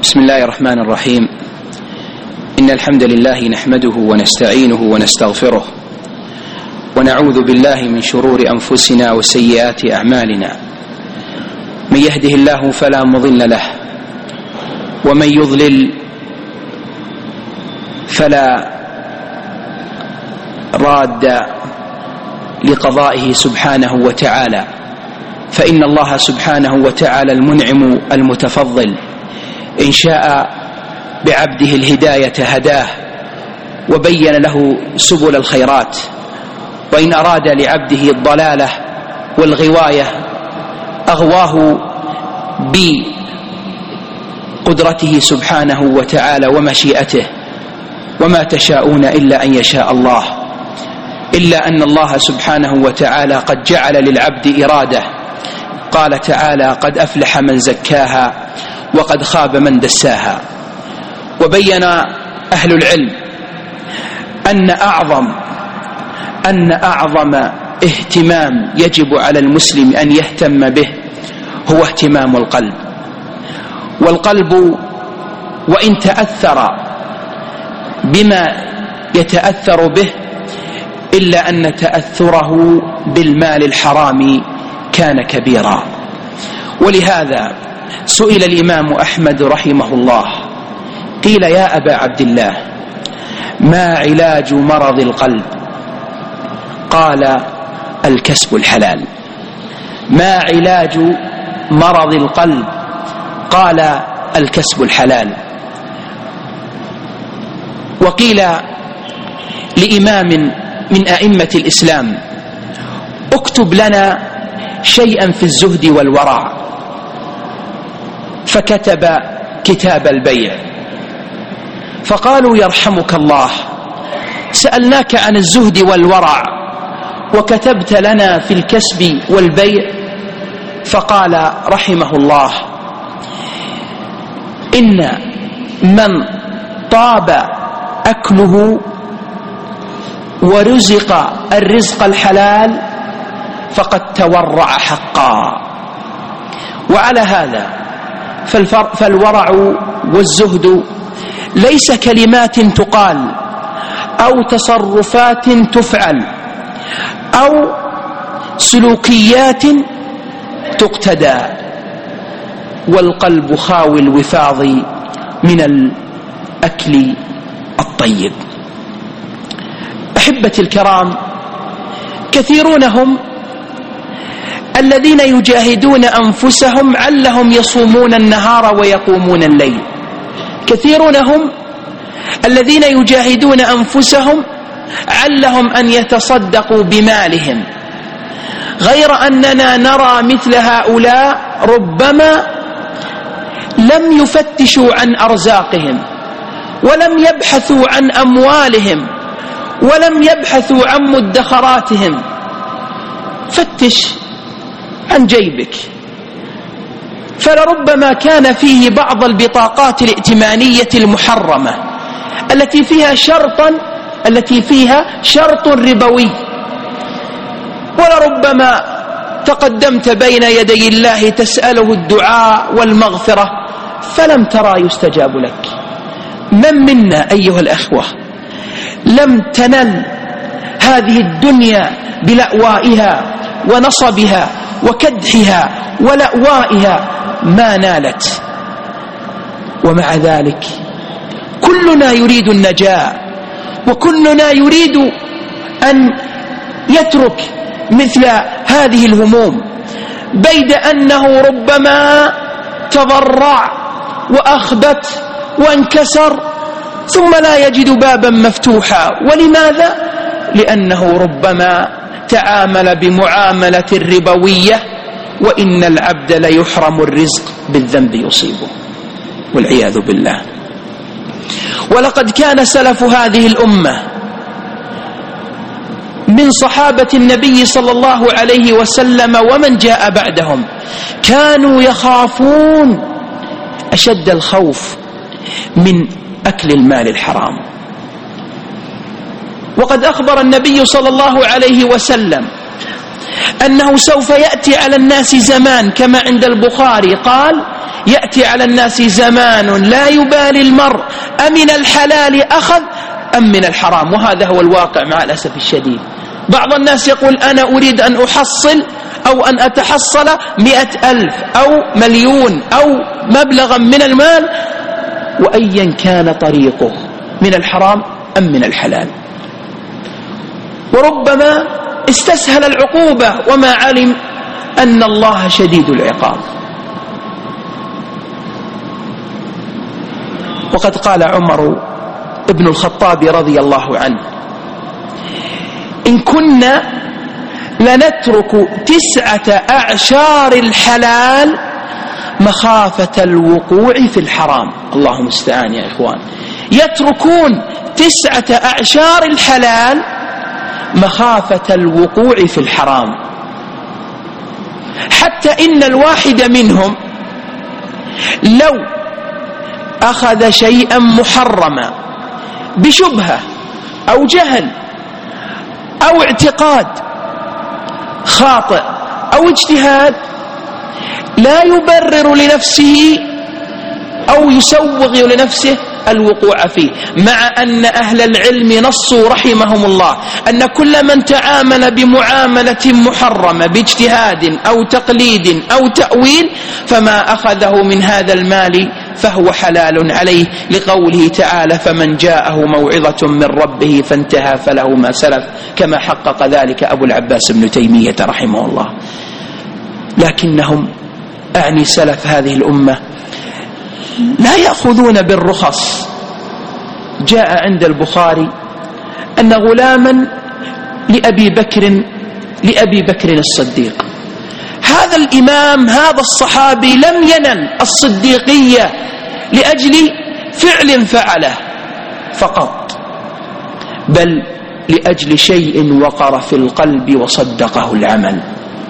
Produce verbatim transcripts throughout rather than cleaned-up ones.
بسم الله الرحمن الرحيم. إن الحمد لله نحمده ونستعينه ونستغفره ونعوذ بالله من شرور أنفسنا وسيئات أعمالنا. من يهده الله فلا مضل له ومن يضلل فلا راد لقضائه سبحانه وتعالى، فإن الله سبحانه وتعالى المنعم المتفضل إن شاء بعبده الهداية هداه وبين له سبل الخيرات، وإن أراد لعبده الضلالة والغواية أغواه بقدرته سبحانه وتعالى ومشيئته، وما تشاءون إلا أن يشاء الله، إلا أن الله سبحانه وتعالى قد جعل للعبد إرادة. قال تعالى: قد أفلح من زكاها وقد خاب من دساها. وبين أهل العلم أن أعظم أن أعظم اهتمام يجب على المسلم أن يهتم به هو اهتمام القلب. والقلب وإن تأثر بما يتأثر به إلا أن تأثره بالمال الحرام كان كبيرا. ولهذا سئل الإمام أحمد رحمه الله، قيل: يا أبا عبد الله، ما علاج مرض القلب؟ قال: الكسب الحلال. ما علاج مرض القلب؟ قال: الكسب الحلال. وقيل لإمام من أئمة الإسلام: اكتب لنا شيئا في الزهد والورع، فكتب كتاب البيع. فقالوا: يرحمك الله، سألناك عن الزهد والورع وكتبت لنا في الكسب والبيع؟ فقال رحمه الله: إن من طاب أكله ورزق الرزق الحلال فقد تورع حقا. وعلى هذا فالورع والزهد ليس كلمات تقال أو تصرفات تفعل أو سلوكيات تقتدى، والقلب خاوي الوفاض من الأكل الطيب. أحبتي الكرام، كثيرون هم الذين يجاهدون أنفسهم علهم يصومون النهار ويقومون الليل. كثيرون هم الذين يجاهدون أنفسهم علهم أن يتصدقوا بمالهم، غير أننا نرى مثل هؤلاء ربما لم يفتشوا عن أرزاقهم ولم يبحثوا عن أموالهم ولم يبحثوا عن مدخراتهم. فتش عن جيبك، فلربما كان فيه بعض البطاقات الائتمانية المحرمة التي فيها شرطا التي فيها شرط ربوي، ولربما تقدمت بين يدي الله تسأله الدعاء والمغفرة فلم ترى يستجاب لك. من منا أيها الأخوة لم تنل هذه الدنيا بلأوائها ونصبها وكدحها ولأوائها ما نالت؟ ومع ذلك كلنا يريد النجاة، وكلنا يريد أن يترك مثل هذه الهموم، بيد أنه ربما تضرع وأخبت وانكسر ثم لا يجد بابا مفتوحا. ولماذا؟ لأنه ربما تعامل بمعاملة ربوية، وإن العبد ليحرم الرزق بالذنب يصيبه والعياذ بالله. ولقد كان سلف هذه الأمة من صحابة النبي صلى الله عليه وسلم ومن جاء بعدهم كانوا يخافون أشد الخوف من أكل المال الحرام. وقد أخبر النبي صلى الله عليه وسلم أنه سوف يأتي على الناس زمان كما عند البخاري قال: يأتي على الناس زمان لا يبالي المرء أمن الحلال أخذ أم من الحرام، وهذا هو الواقع مع الأسف الشديد. بعض الناس يقول أنا أريد أن أحصل أو أن أتحصل مئة ألف أو مليون أو مبلغا من المال، وأيا كان طريقه من الحرام أم من الحلال، وربما استسهل العقوبة وما علم أن الله شديد العقاب. وقد قال عمر ابن الخطاب رضي الله عنه: إن كنا لنترك تسعة أعشار الحلال مخافة الوقوع في الحرام. الله المستعان يا إخوان، يتركون تسعة أعشار الحلال مخافة الوقوع في الحرام، حتى إن الواحد منهم لو أخذ شيئا محرما بشبهة أو جهل أو اعتقاد خاطئ أو اجتهاد لا يبرر لنفسه أو يسوغ لنفسه الوقوع فيه، مع أن أهل العلم نصوا رحمهم الله أن كل من تعامل بمعاملة محرمة باجتهاد أو تقليد أو تأويل فما أخذه من هذا المال فهو حلال عليه، لقوله تعالى: فمن جاءه موعظة من ربه فانتهى فله ما سلف، كما حقق ذلك أبو العباس ابن تيمية رحمه الله. لكنهم، أعني سلف هذه الأمة، لا يأخذون بالرخص. جاء عند البخاري أن غلاما لأبي بكر لأبي بكر الصديق، هذا الإمام هذا الصحابي لم ينل الصديقية لأجل فعل فعله فقط، بل لأجل شيء وقر في القلب وصدقه العمل.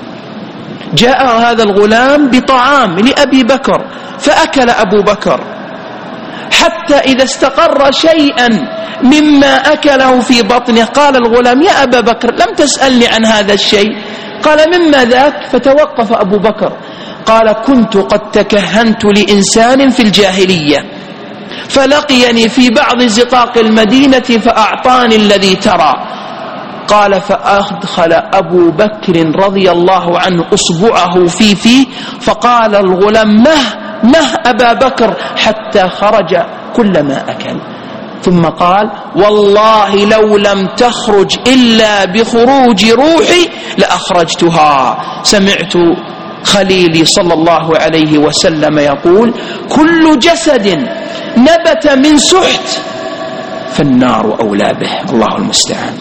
جاء هذا الغلام بطعام لأبي بكر فأكل أبو بكر، حتى إذا استقر شيئا مما أكله في بطنه قال الغلام: يا أبا بكر لم تسألني عن هذا الشيء؟ قال: مما ذاك؟ فتوقف أبو بكر قال: كنت قد تكهنت لإنسان في الجاهلية فلقيني في بعض زقاق المدينة فأعطاني الذي ترى. قال: فأدخل أبو بكر رضي الله عنه أصبعه في فيه فقال الغلام: مه مه أبا بكر، حتى خرج كل ما أكل، ثم قال: والله لو لم تخرج إلا بخروج روحي لأخرجتها. سمعت خليلي صلى الله عليه وسلم يقول: كل جسد نبت من سحت فالنار أولى به. الله المستعان.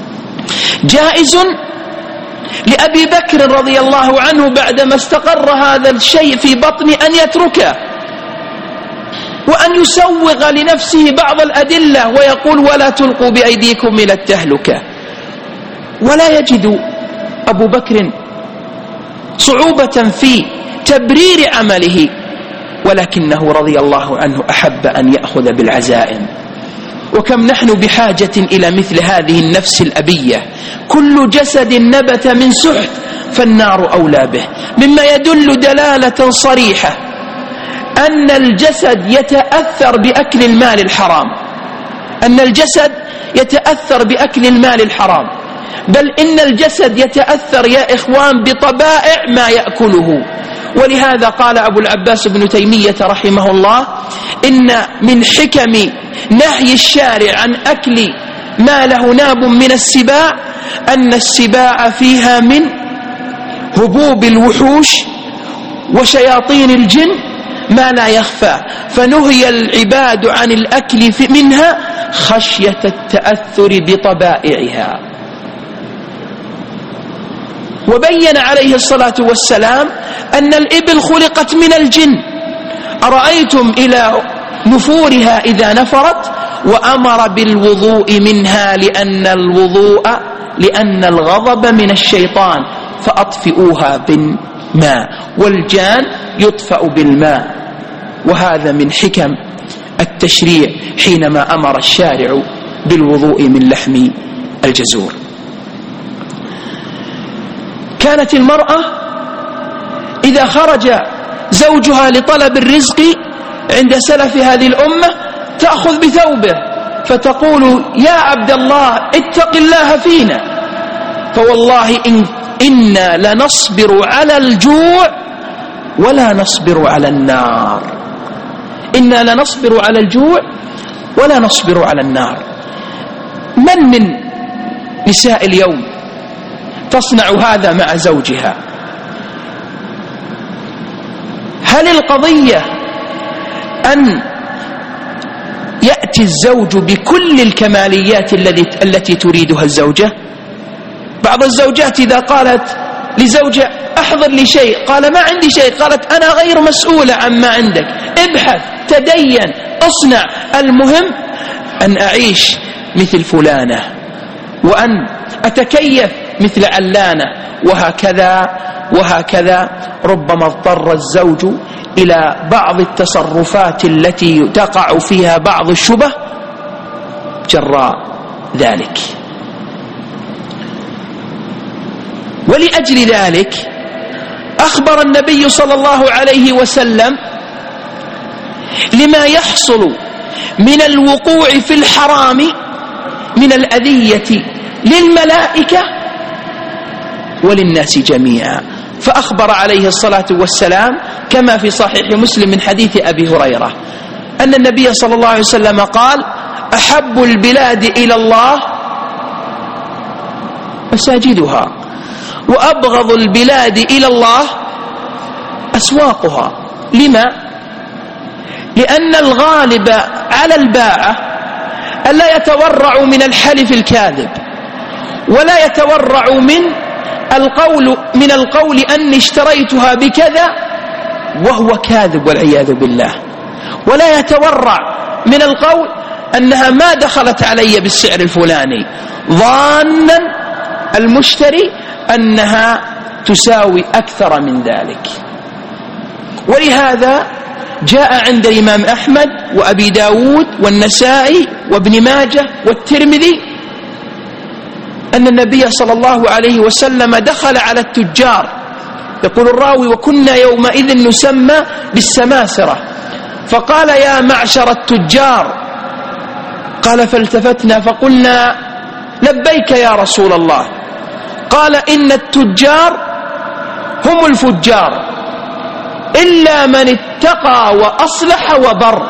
جائز لأبي بكر رضي الله عنه بعدما استقر هذا الشيء في بطنه أن يتركه وأن يسوغ لنفسه بعض الأدلة ويقول: ولا تلقوا بأيديكم إلى التهلكة. ولا يجد أبو بكر صعوبة في تبرير عمله، ولكنه رضي الله عنه أحب أن يأخذ بالعزائم. وكم نحن بحاجة إلى مثل هذه النفس الأبية. كل جسد نبت من سحت فالنار أولى به، مما يدل دلالة صريحة أن الجسد يتأثر بأكل المال الحرام، أن الجسد يتأثر بأكل المال الحرام، بل إن الجسد يتأثر يا إخوان بطبائع ما يأكله. ولهذا قال أبو العباس ابن تيمية رحمه الله: إن من حكم نهي الشارع عن أكل ما له ناب من السباع أن السباع فيها من هبوب الوحوش وشياطين الجن ما لا يخفى، فنهي العباد عن الأكل منها خشية التأثر بطبائعها. وبين عليه الصلاة والسلام أن الإبل خلقت من الجن، أرأيتم إلى نفورها إذا نفرت، وأمر بالوضوء منها لأن الوضوء لأن الغضب من الشيطان فأطفئوها بالماء، والجان يطفأ بالماء. وهذا من حكم التشريع حينما أمر الشارع بالوضوء من لحم الجزور. كانت المرأة إذا خرج زوجها لطلب الرزق عند سلف هذه الأمة تأخذ بثوبه فتقول يا عبد الله اتق الله فينا، فوالله إن إنا لنصبر على الجوع ولا نصبر على النار، إنا لنصبر على الجوع ولا نصبر على النار. من من نساء اليوم تصنع هذا مع زوجها؟ هل القضية أن يأتي الزوج بكل الكماليات التي تريدها الزوجة؟ بعض الزوجات إذا قالت لزوجها أحضر لي شيء قال ما عندي شيء، قالت أنا غير مسؤولة عما عندك، ابحث تدين اصنع، المهم أن أعيش مثل فلانة وأن أتكيف مثل علانة، وهكذا وهكذا. ربما اضطر الزوج إلى بعض التصرفات التي تقع فيها بعض الشبه جراء ذلك. ولأجل ذلك أخبر النبي صلى الله عليه وسلم لما يحصل من الوقوع في الحرام من الأذية للملائكة وللناس جميعا، فأخبر عليه الصلاة والسلام كما في صحيح مسلم من حديث أبي هريرة أن النبي صلى الله عليه وسلم قال أحب البلاد إلى الله مساجدها وأبغض البلاد إلى الله أسواقها. لما؟ لأن الغالب على الباعة ألا يتورع من الحلف الكاذب، ولا يتورع من القول من القول أني اشتريتها بكذا وهو كاذب والعياذ بالله، ولا يتورع من القول أنها ما دخلت علي بالسعر الفلاني ظانا المشتري أنها تساوي أكثر من ذلك. ولهذا جاء عند الإمام أحمد وأبي داود والنسائي وابن ماجه والترمذي أن النبي صلى الله عليه وسلم دخل على التجار، يقول الراوي وكنا يومئذ نسمى بالسماسرة، فقال يا معشر التجار، قال فالتفتنا فقلنا لبيك يا رسول الله، قال إن التجار هم الفجار إلا من اتقى وأصلح وبر.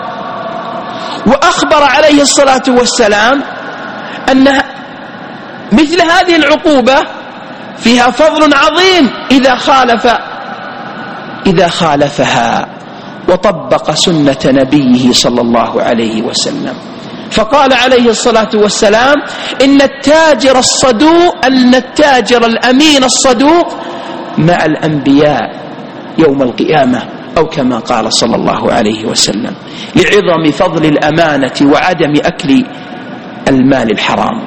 وأخبر عليه الصلاة والسلام أن مثل هذه العقوبة فيها فضل عظيم إذا خالف إذا خالفها وطبق سنة نبيه صلى الله عليه وسلم. فقال عليه الصلاة والسلام إن التاجر الصدوق أن التاجر الأمين الصدوق مع الأنبياء يوم القيامة، أو كما قال صلى الله عليه وسلم، لعظم فضل الأمانة وعدم أكل المال الحرام.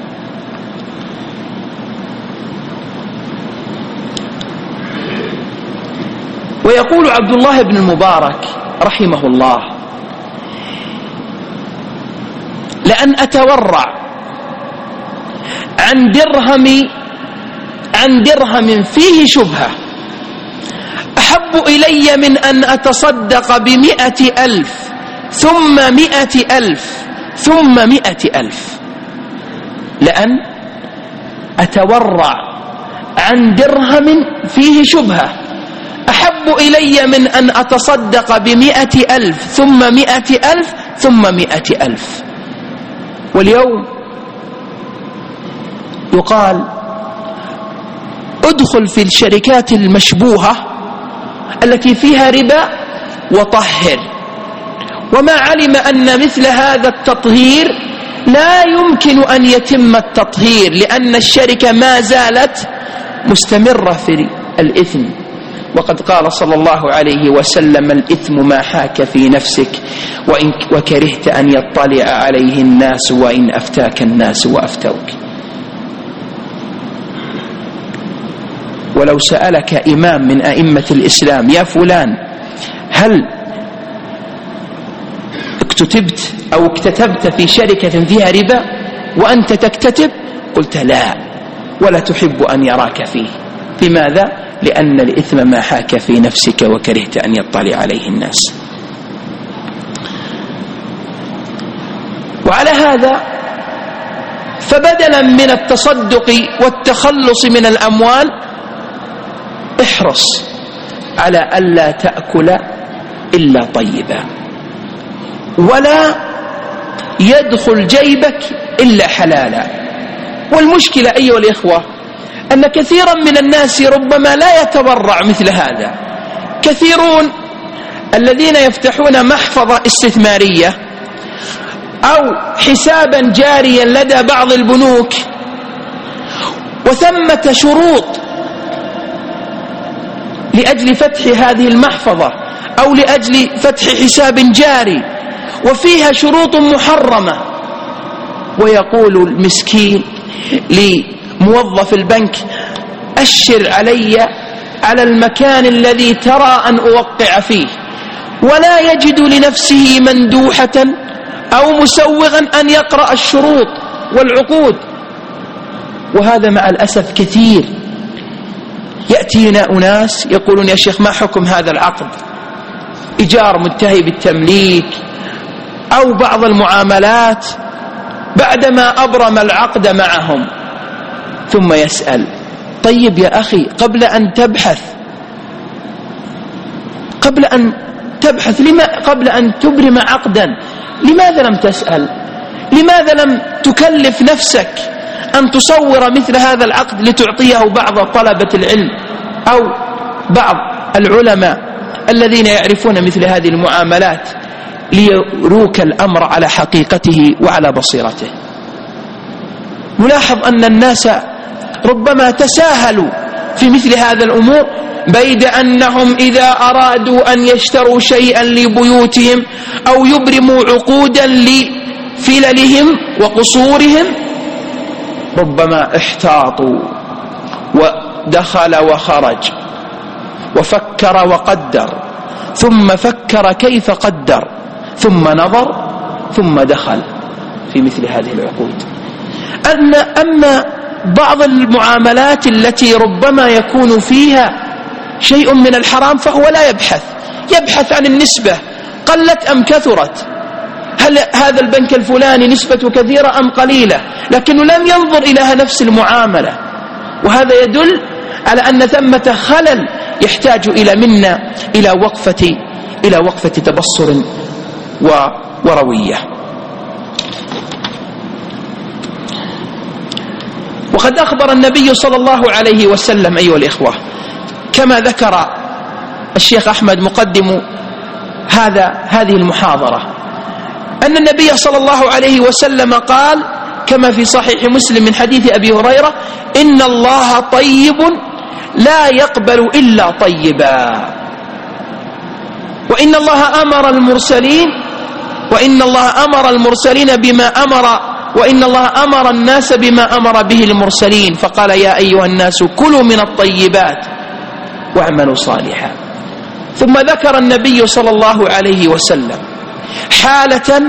ويقول عبد الله بن المبارك رحمه الله لأن أتورع عن درهم عن درهم فيه شبهة أحب إلي من أن أتصدق بمئة ألف ثم مئة ألف ثم مئة ألف، لأن أتورع عن درهم فيه شبهة أحب إلي من أن أتصدق بمئة ألف ثم مئة ألف ثم مئة ألف. واليوم يقال ادخل في الشركات المشبوهة التي فيها ربا وطهر، وما علم أن مثل هذا التطهير لا يمكن أن يتم التطهير، لأن الشركة ما زالت مستمرة في الإثم. وقد قال صلى الله عليه وسلم الإثم ما حاك في نفسك وإن وكرهت أن يطلع عليه الناس وإن أفتاك الناس وأفتوك. ولو سألك إمام من أئمة الإسلام يا فلان هل اكتتبت أو اكتتبت في شركة فيها ربا وأنت تكتتب؟ قلت لا، ولا تحب أن يراك فيه. لماذا؟ لأن الإثم ما حاك في نفسك وكرهت أن يطلع عليه الناس. وعلى هذا فبدلا من التصدق والتخلص من الأموال احرص على ألا تأكل إلا طيبا، ولا يدخل جيبك إلا حلالا. والمشكلة أيها الإخوة أن كثيرا من الناس ربما لا يتبرع مثل هذا. كثيرون الذين يفتحون محفظة استثمارية أو حسابا جاريا لدى بعض البنوك وثمة شروط لأجل فتح هذه المحفظة أو لأجل فتح حساب جاري وفيها شروط محرمة، ويقول المسكين لموظف البنك أشر علي على المكان الذي ترى أن أوقع فيه، ولا يجد لنفسه مندوحة أو مسوغا أن يقرأ الشروط والعقود. وهذا مع الأسف كثير. يأتينا أناس يقولون يا شيخ ما حكم هذا العقد، إيجار منتهي بالتمليك أو بعض المعاملات، بعدما أبرم العقد معهم ثم يسأل طيب يا أخي قبل أن تبحث قبل أن تبحث لما قبل أن تبرم عقدا لماذا لم تسأل؟ لماذا لم تكلف نفسك أن تصور مثل هذا العقد لتعطيه بعض طلبة العلم أو بعض العلماء الذين يعرفون مثل هذه المعاملات ليروك الأمر على حقيقته وعلى بصيرته؟ نلاحظ أن الناس ربما تساهلوا في مثل هذا الأمور، بيد أنهم إذا أرادوا أن يشتروا شيئا لبيوتهم أو يبرموا عقودا لفللهم وقصورهم ربما احتاطوا ودخل وخرج وفكر وقدر ثم فكر كيف قدر ثم نظر ثم دخل في مثل هذه العقود. أن أما بعض المعاملات التي ربما يكون فيها شيء من الحرام فهو لا يبحث يبحث عن النسبة قلت أم كثرت، هل هذا البنك الفلاني نسبته كثيرة أم قليلة، لكنه لم ينظر إلى نفس المعاملة. وهذا يدل على أن ثمة خلل يحتاج إلى منا إلى وقفة إلى وقفة تبصر وروية. وقد أخبر النبي صلى الله عليه وسلم أيها الإخوة كما ذكر الشيخ أحمد مقدم هذا هذه المحاضرة أن النبي صلى الله عليه وسلم قال كما في صحيح مسلم من حديث أبي هريرة إن الله طيب لا يقبل إلا طيبا، وإن الله أمر المرسلين وإن الله أمر المرسلين بما أمر وإن الله أمر الناس بما أمر به المرسلين فقال يا أيها الناس كلوا من الطيبات واعملوا صالحا. ثم ذكر النبي صلى الله عليه وسلم حالة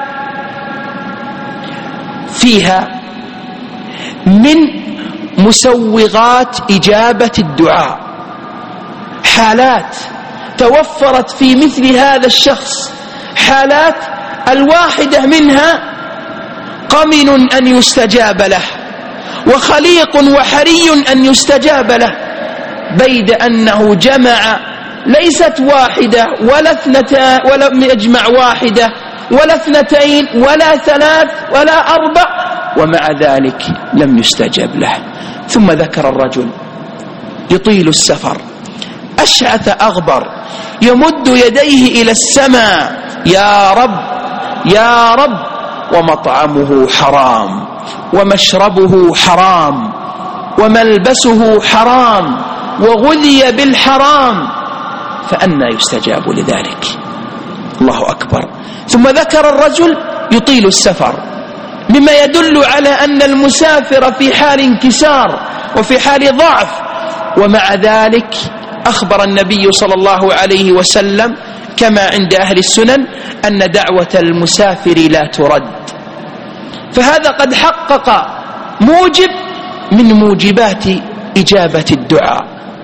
فيها من مسوغات إجابة الدعاء، حالات توفرت في مثل هذا الشخص، حالات الواحدة منها قمن أن يستجاب له وخليق وحري أن يستجاب له، بيد أنه جمع ليست واحدة ولا اثنتان ولم يجمع واحدة ولا اثنتين ولا ثلاث ولا أربع، ومع ذلك لم يستجب له. ثم ذكر الرجل يطيل السفر أشعث أغبر يمد يديه إلى السماء يا رب يا رب ومطعمه حرام ومشربه حرام وملبسه حرام وغذي بالحرام، فأنى يستجاب لذلك؟ الله أكبر. ثم ذكر الرجل يطيل السفر مما يدل على أن المسافر في حال انكسار وفي حال ضعف، ومع ذلك أخبر النبي صلى الله عليه وسلم كما عند أهل السنن أن دعوة المسافر لا ترد. فهذا قد حقق موجب من موجبات إجابة الدعاء.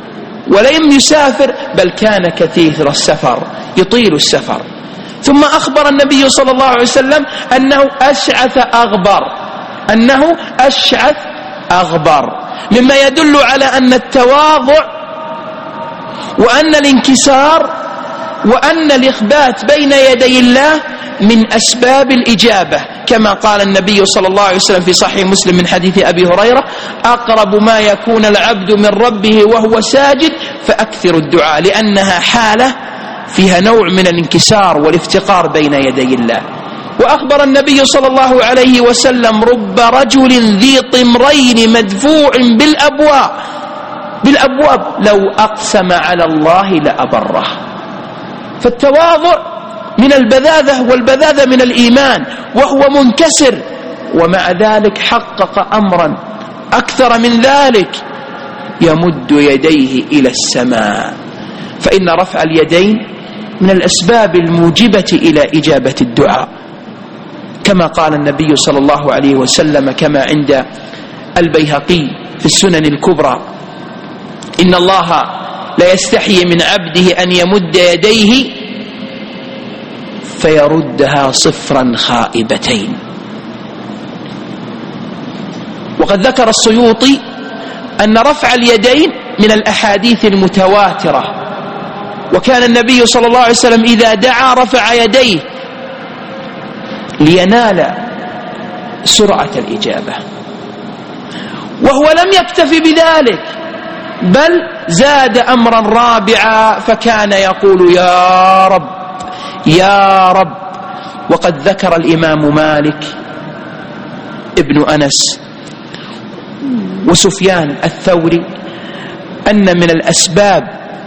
ولم يسافر، بل كان كثير السفر يطيل السفر. ثم أخبر النبي صلى الله عليه وسلم أنه أشعث أغبر، أنه أشعث أغبر، مما يدل على أن التواضع وأن الانكسار وأن الإخبات بين يدي الله من أسباب الإجابة، كما قال النبي صلى الله عليه وسلم في صحيح مسلم من حديث أبي هريرة: أقرب ما يكون العبد من ربه وهو ساجد فأكثر الدعاء، لأنها حالة فيها نوع من الانكسار والافتقار بين يدي الله. وأخبر النبي صلى الله عليه وسلم: رب رجل ذي طمرين مدفوع بالأبواب بالأبواب لو أقسم على الله لأبره. فالتواضع من البذاذة، والبذاذة من الإيمان، وهو منكسر، ومع ذلك حقق أمرا أكثر من ذلك، يمد يديه إلى السماء. فإن رفع اليدين من الأسباب الموجبة إلى إجابة الدعاء، كما قال النبي صلى الله عليه وسلم كما عند البيهقي في السنن الكبرى: إن الله لا يستحيي من عبده أن يمد يديه فيردها صفرا خائبتين. وقد ذكر السيوطي أن رفع اليدين من الأحاديث المتواترة، وكان النبي صلى الله عليه وسلم إذا دعا رفع يديه لينال سرعة الإجابة. وهو لم يكتف بذلك، بل زاد أمرا رابعا، فكان يقول: يا رب يا رب. وقد ذكر الإمام مالك ابن أنس وسفيان الثوري أن من الأسباب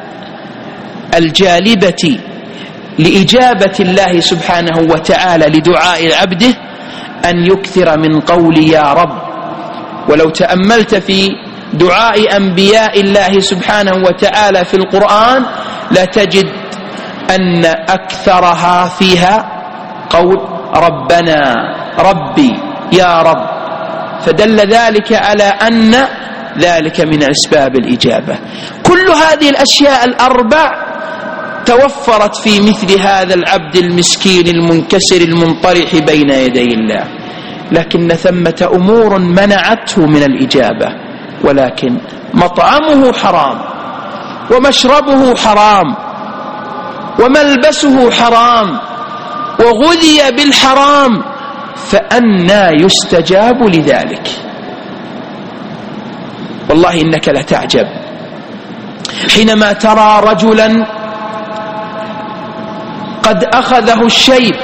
الجالبة لإجابة الله سبحانه وتعالى لدعاء عبده أن يكثر من قول يا رب. ولو تأملت في دعاء أنبياء الله سبحانه وتعالى في القرآن لتجد أن أكثرها فيها قول ربنا ربي يا رب، فدل ذلك على أن ذلك من أسباب الإجابة. كل هذه الأشياء الأربع توفرت في مثل هذا العبد المسكين المنكسر المنطرح بين يدي الله، لكن ثمة أمور منعته من الإجابة. ولكن مطعمه حرام، ومشربه حرام، وملبسه حرام، وغذي بالحرام، فأنى يستجاب لذلك؟ والله إنك لتعجب حينما ترى رجلا قد أخذه الشيب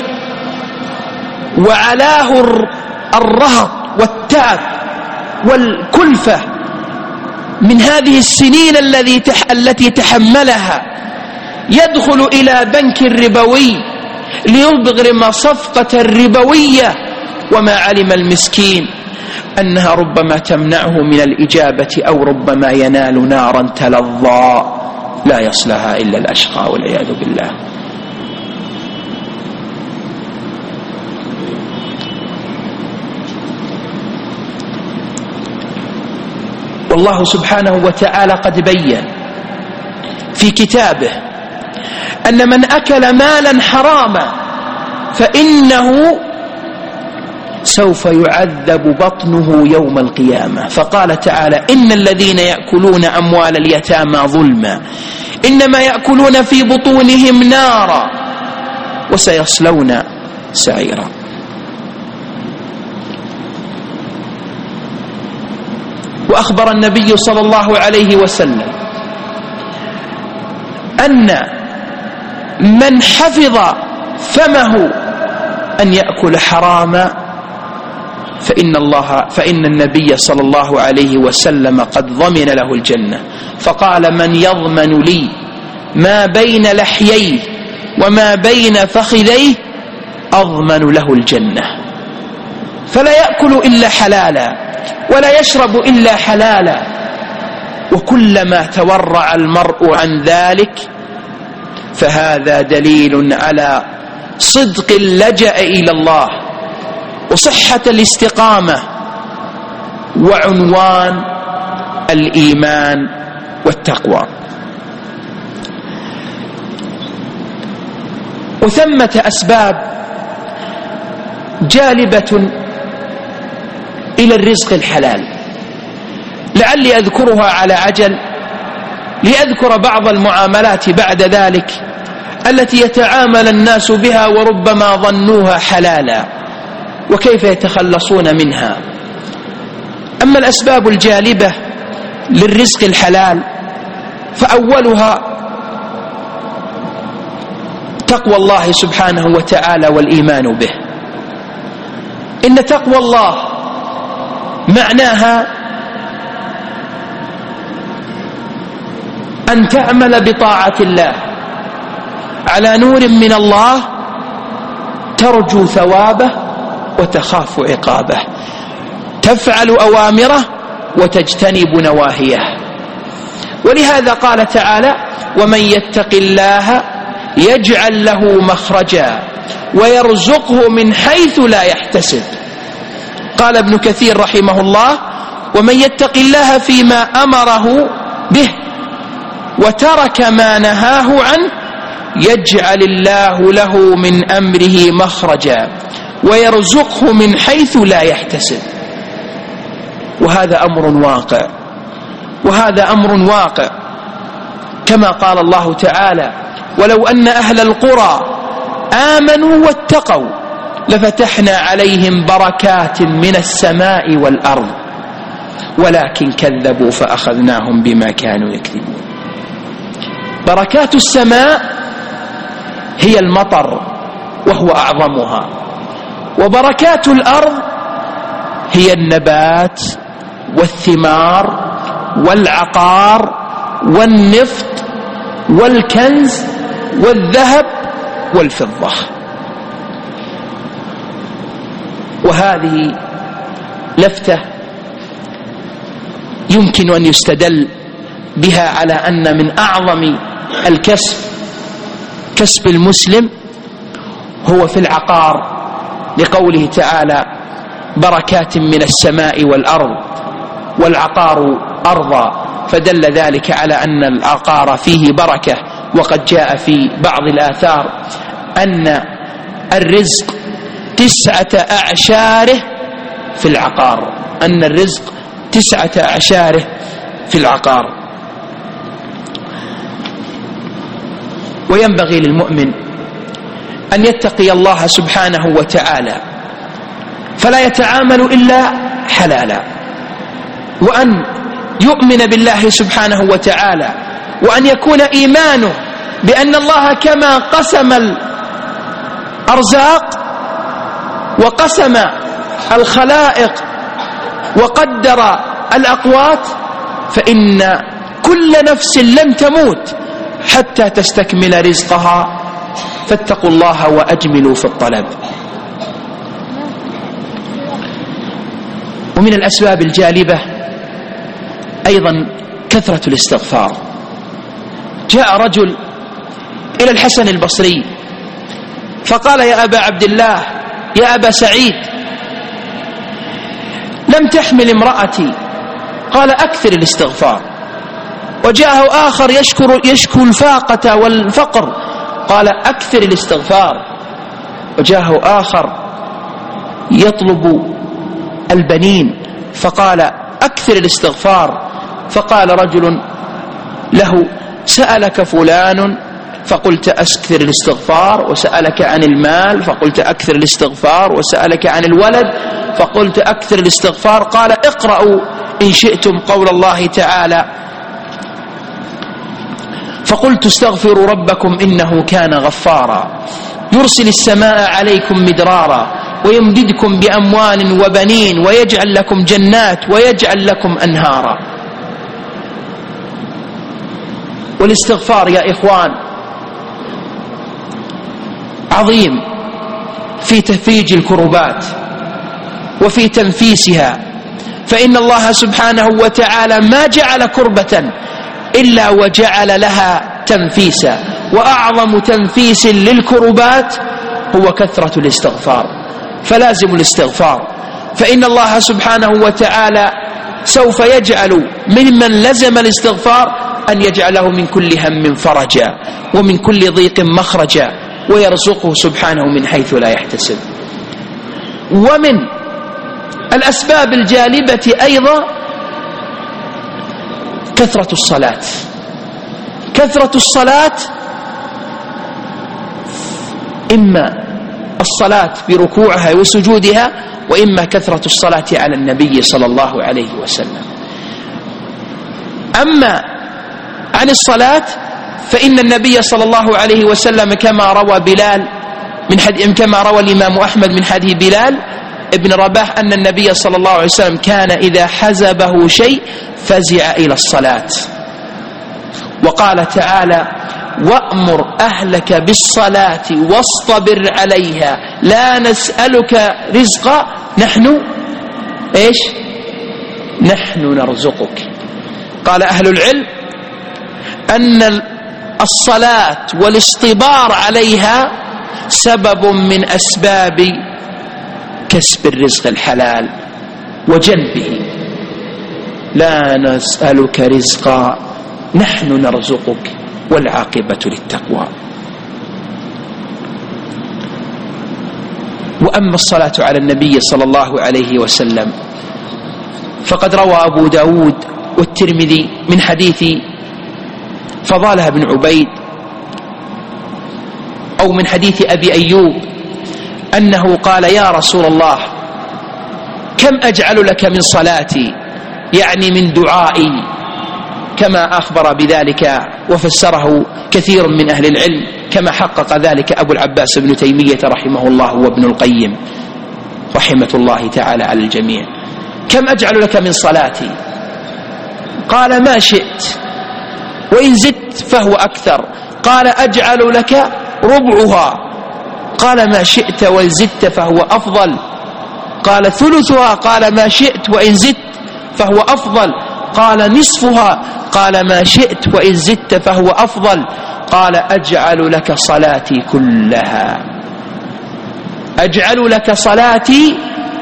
وعلاه الرهط والتعب والكلفة من هذه السنين التي تحملها، يدخل إلى بنك ربوي ليبغرم صفقة ربوية، وما علم المسكين أنها ربما تمنعه من الإجابة، أو ربما ينال نارا تلظى لا يصلها إلا الأشقى والعياذ بالله. والله سبحانه وتعالى قد بين في كتابه أن من أكل مالا حراما فإنه سوف يعذب بطنه يوم القيامة. فقال تعالى: إن الذين يأكلون أموال اليتامى ظلما إنما يأكلون في بطونهم نارا وسيصلون سعيرا. وأخبر النبي صلى الله عليه وسلم أن من حفظ فمه أن يأكل حراما فإن الله فإن النبي صلى الله عليه وسلم قد ضمن له الجنة. فقال: من يضمن لي ما بين لحييه وما بين فخذيه أضمن له الجنة. فلا يأكل إلا حلالا ولا يشرب إلا حلالا، وكلما تورع المرء عن ذلك فهذا دليل على صدق اللجأ إلى الله وصحة الاستقامة وعنوان الإيمان والتقوى. وثمة أسباب جالبة إلى الرزق الحلال، لعلي أذكرها على عجل لأذكر بعض المعاملات بعد ذلك التي يتعامل الناس بها وربما ظنوها حلالا وكيف يتخلصون منها. أما الأسباب الجالبة للرزق الحلال فأولها تقوى الله سبحانه وتعالى والإيمان به. إن تقوى الله معناها أن تعمل بطاعة الله على نور من الله، ترجو ثوابه وتخاف عقابه، تفعل أوامره وتجتنب نواهيه. ولهذا قال تعالى: ومن يتق الله يجعل له مخرجا ويرزقه من حيث لا يحتسب. قال ابن كثير رحمه الله: ومن يتق الله فيما أمره به وترك ما نهاه عنه يجعل الله له من أمره مخرجا ويرزقه من حيث لا يحتسب. وهذا أمر واقع، وهذا أمر واقع كما قال الله تعالى: ولو أن أهل القرى آمنوا واتقوا لفتحنا عليهم بركات من السماء والأرض ولكن كذبوا فأخذناهم بما كانوا يكذبون. بركات السماء هي المطر وهو أعظمها، وبركات الأرض هي النبات والثمار والعقار والنفط والكنز والذهب والفضة. وهذه لفتة يمكن أن يستدل بها على أن من أعظم الكسب كسب المسلم هو في العقار، لقوله تعالى: بركات من السماء والأرض والعقار أرضا، فدل ذلك على أن العقار فيه بركة. وقد جاء في بعض الآثار أن الرزق تسعة أعشاره في العقار، أن الرزق تسعة أعشاره في العقار. وينبغي للمؤمن أن يتقي الله سبحانه وتعالى فلا يتعامل إلا حلالا، وأن يؤمن بالله سبحانه وتعالى، وأن يكون إيمانه بأن الله كما قسم الأرزاق وقسم الخلائق وقدر الأقوات فإن كل نفس لن تموت حتى تستكمل رزقها، فاتقوا الله وأجملوا في الطلب. ومن الأسباب الجالبة أيضا كثرة الاستغفار. جاء رجل إلى الحسن البصري فقال: يا أبا عبد الله، يا أبا سعيد، لم تحمل امرأتي. قال: أكثر الاستغفار. وجاءه آخر يشكر يشكو الفاقة والفقر، قال: أكثر الاستغفار. وجاءه آخر يطلب البنين فقال: أكثر الاستغفار. فقال رجل له: سألك فلان فقلت أكثر الاستغفار، وسألك عن المال فقلت أكثر الاستغفار، وسألك عن الولد فقلت أكثر الاستغفار. قال: اقرأوا إن شئتم قول الله تعالى: فقلت استغفروا ربكم إنه كان غفارا يرسل السماء عليكم مدرارا ويمددكم بأموال وبنين ويجعل لكم جنات ويجعل لكم أنهارا. والاستغفار يا إخوان عظيم في تفريج الكربات وفي تنفيسها، فإن الله سبحانه وتعالى ما جعل كربة إلا وجعل لها تنفيسا، وأعظم تنفيس للكربات هو كثرة الاستغفار. فلازم الاستغفار، فإن الله سبحانه وتعالى سوف يجعل ممن لزم الاستغفار أن يجعله من كل هم فرجا ومن كل ضيق مخرجا ويرزقه سبحانه من حيث لا يحتسب. ومن الأسباب الجالبة أيضا كثرة الصلاة. كثرة الصلاة إما الصلاة بركوعها وسجودها، وإما كثرة الصلاة على النبي صلى الله عليه وسلم. أما عن الصلاة فإن النبي صلى الله عليه وسلم كما روى بلال من حديث كما روى الإمام أحمد من حديث بلال ابن رباح أن النبي صلى الله عليه وسلم كان إذا حزبه شيء فزع إلى الصلاة. وقال تعالى: وأمر أهلك بالصلاة واصطبر عليها لا نسألك رزقا نحن إيش نحن نرزقك. قال أهل العلم أن الصلاة والاصطبار عليها سبب من أسباب كسب الرزق الحلال وجلبه. لا نسألك رزقا نحن نرزقك والعاقبة للتقوى. وأما الصلاة على النبي صلى الله عليه وسلم فقد روى أبو داود والترمذي من حديث فضالة بن عبيد أو من حديث أبي أيوب أنه قال: يا رسول الله كم أجعل لك من صلاتي، يعني من دعائي، كما أخبر بذلك وفسره كثير من أهل العلم كما حقق ذلك أبو العباس ابن تيمية رحمه الله وابن القيم رحمة الله تعالى على الجميع. كم أجعل لك من صلاتي؟ قال: ما شئت، وإن زدت فهو أكثر. قال: أجعل لك ربعها. قال: ما شئت، وإن زدت فهو أفضل. قال: ثلثها. قال: ما شئت، وإن زدت فهو أفضل. قال: نصفها. قال: ما شئت، وإن زدت فهو أفضل. قال: أجعل لك صلاتي كلها. أجعل لك صلاتي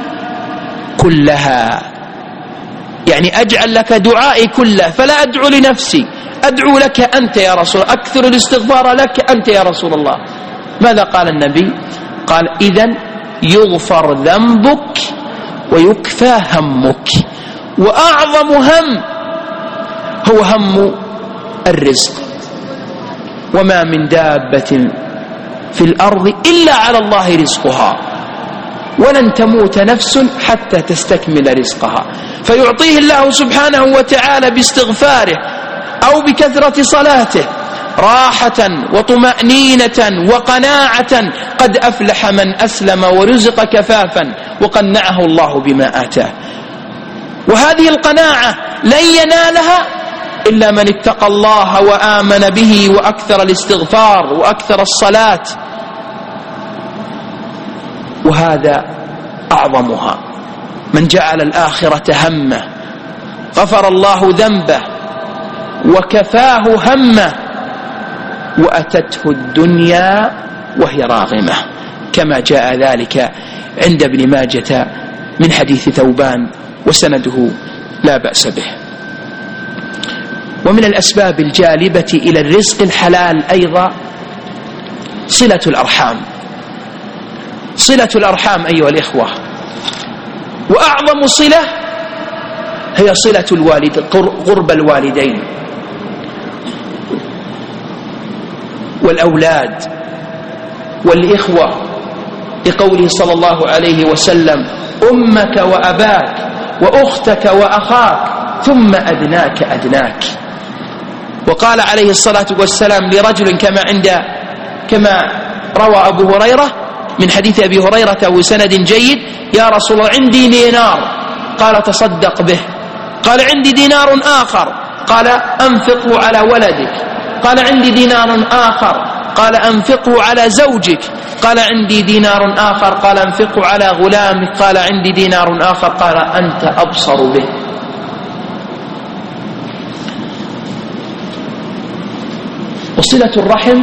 كلها، يعني أجعل لك دعائي كله، فلا أدعو لنفسي، أدعو لك أنت يا رسول الله، أكثر الاستغفار لك أنت يا رسول الله. ماذا قال النبي؟ قال: إذن يغفر ذنبك ويكفى همك. وأعظم هم هو هم الرزق. وما من دابة في الأرض إلا على الله رزقها، ولن تموت نفس حتى تستكمل رزقها. فيعطيه الله سبحانه وتعالى باستغفاره أو بكثرة صلاته راحة وطمأنينة وقناعة. قد أفلح من أسلم ورزق كفافا وقنعه الله بما آتاه. وهذه القناعة لن ينالها إلا من اتقى الله وآمن به وأكثر الاستغفار وأكثر الصلاة، وهذا أعظمها. من جعل الآخرة همه غفر الله ذنبه وكفاه همه، وأتته الدنيا وهي راغمة، كما جاء ذلك عند ابن ماجة من حديث ثوبان وسنده لا بأس به. ومن الأسباب الجالبة إلى الرزق الحلال أيضا صلة الأرحام. صلة الأرحام أيها الإخوة، وأعظم صلة هي صلة الوالد، قرب الوالدين والأولاد والإخوة، لقوله صلى الله عليه وسلم: أمك وأباك وأختك وأخاك ثم أدناك أدناك. وقال عليه الصلاة والسلام لرجل كما عند كما روى أبو هريرة من حديث أبي هريرة وسند جيد: يا رسول الله عندي دينار. قال: تصدق به. قال: عندي دينار آخر. قال: أنفقه على ولدك. قال: عندي دينار آخر. قال: أنفقه على زوجك. قال: عندي دينار آخر. قال: أنفقه على غلامك. قال: عندي دينار آخر. قال: أنت أبصر به. وصلة الرحم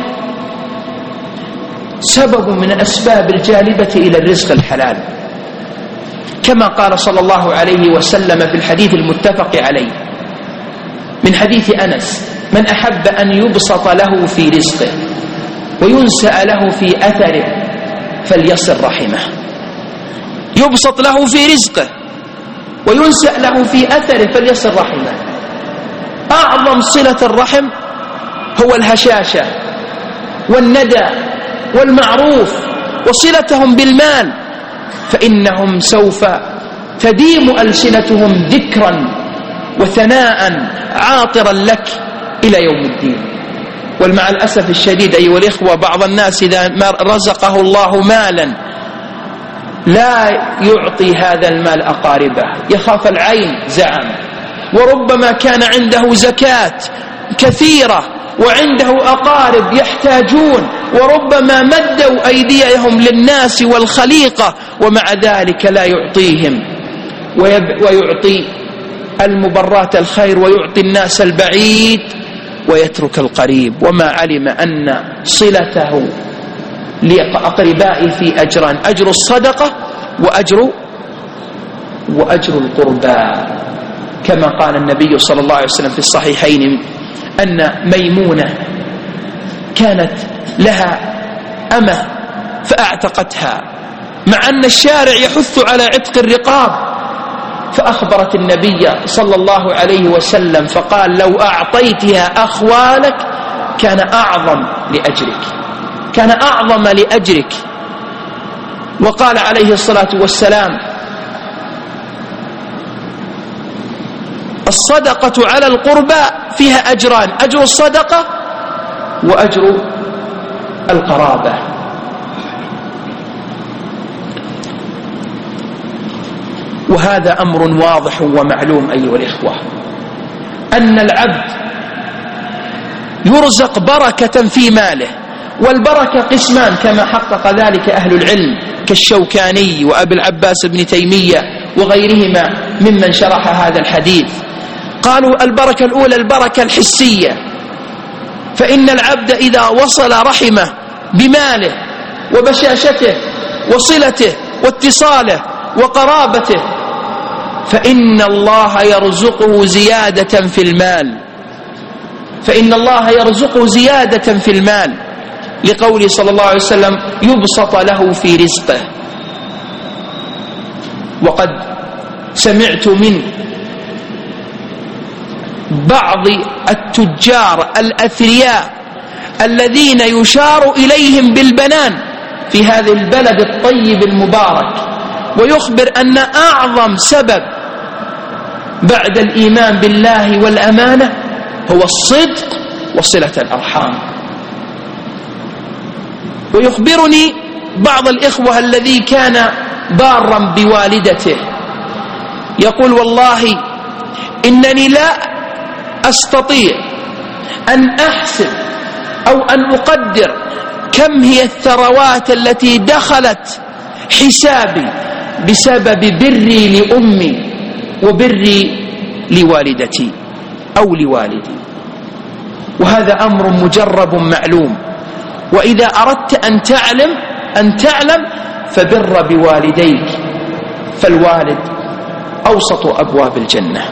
سبب من الأسباب الجالبة إلى الرزق الحلال، كما قال صلى الله عليه وسلم في الحديث المتفق عليه من حديث أنس: من أحب أن يبسط له في رزقه وينسأ له في أثره فليصل رحمه. يبسط له في رزقه وينسأ له في أثره فليصل رحمه. أعظم صلة الرحم هو الهشاشة والندى والمعروف وصلتهم بالمال، فإنهم سوف تديم ألسنتهم ذكرا وثناء عاطرا لك إلى يوم الدين. والمع الأسف الشديد أيها الإخوة، بعض الناس إذا ما رزقه الله مالا لا يعطي هذا المال أقاربه، يخاف العين زعم، وربما كان عنده زكاة كثيرة وعنده أقارب يحتاجون، وربما مدوا أيديهم للناس والخليقة ومع ذلك لا يعطيهم، ويعطي المبرات الخير ويعطي الناس البعيد ويترك القريب، وما علم أن صلته لأقربائه في أجران: أجر الصدقة وأجر وأجر القربى، كما قال النبي صلى الله عليه وسلم في الصحيحين أن ميمونة كانت لها أمة فأعتقتها، مع أن الشارع يحث على عتق الرقاب، فأخبرت النبي صلى الله عليه وسلم فقال: لو أعطيتها أخوالك كان أعظم لأجرك، كان أعظم لأجرك. وقال عليه الصلاة والسلام: الصدقة على القربى فيها أجران: أجر الصدقة وأجر القرابة. وهذا أمر واضح ومعلوم أيها الإخوة، أن العبد يرزق بركة في ماله، والبركة قسمان كما حقق ذلك أهل العلم كالشوكاني وأبي العباس بن تيمية وغيرهما ممن شرح هذا الحديث. قالوا: البركة الأولى البركة الحسية، فإن العبد إذا وصل رحمه بماله وبشاشته وصلته واتصاله وقرابته فإن الله يرزقه زيادة في المال، فإن الله يرزقه زيادة في المال، لقوله صلى الله عليه وسلم: يبسط له في رزقه. وقد سمعت من بعض التجار الأثرياء الذين يشار إليهم بالبنان في هذا البلد الطيب المبارك، ويخبر أن أعظم سبب بعد الإيمان بالله والأمانة هو الصدق وصلة الأرحام. ويخبرني بعض الإخوة الذي كان بارا بوالدته يقول: والله إنني لا أستطيع أن أحسب أو أن أقدر كم هي الثروات التي دخلت حسابي بسبب بري لأمي وبري لوالدتي أو لوالدي. وهذا أمر مجرب معلوم، وإذا أردت أن تعلم أن تعلم فبر بوالديك، فالوالد أوسط أبواب الجنة.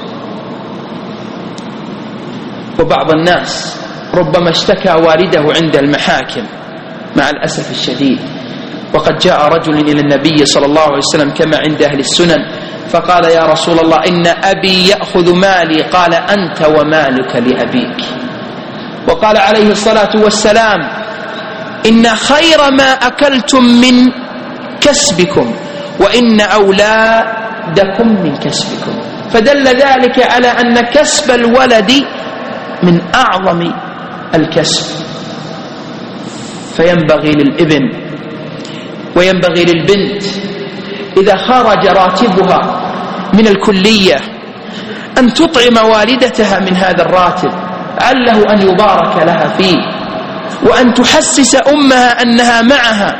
وبعض الناس ربما اشتكى والده عند المحاكم مع الأسف الشديد، وقد جاء رجل إلى النبي صلى الله عليه وسلم كما عند أهل السنن فقال: يا رسول الله، إن أبي يأخذ مالي. قال: أنت ومالك لأبيك. وقال عليه الصلاة والسلام: إن خير ما أكلتم من كسبكم وإن أولادكم من كسبكم. فدل ذلك على أن كسب الولد من أعظم الكسب. فينبغي للابن وينبغي للبنت إذا خرج راتبها من الكلية أن تطعم والدتها من هذا الراتب عله أن يبارك لها فيه، وأن تحسس أمها أنها معها،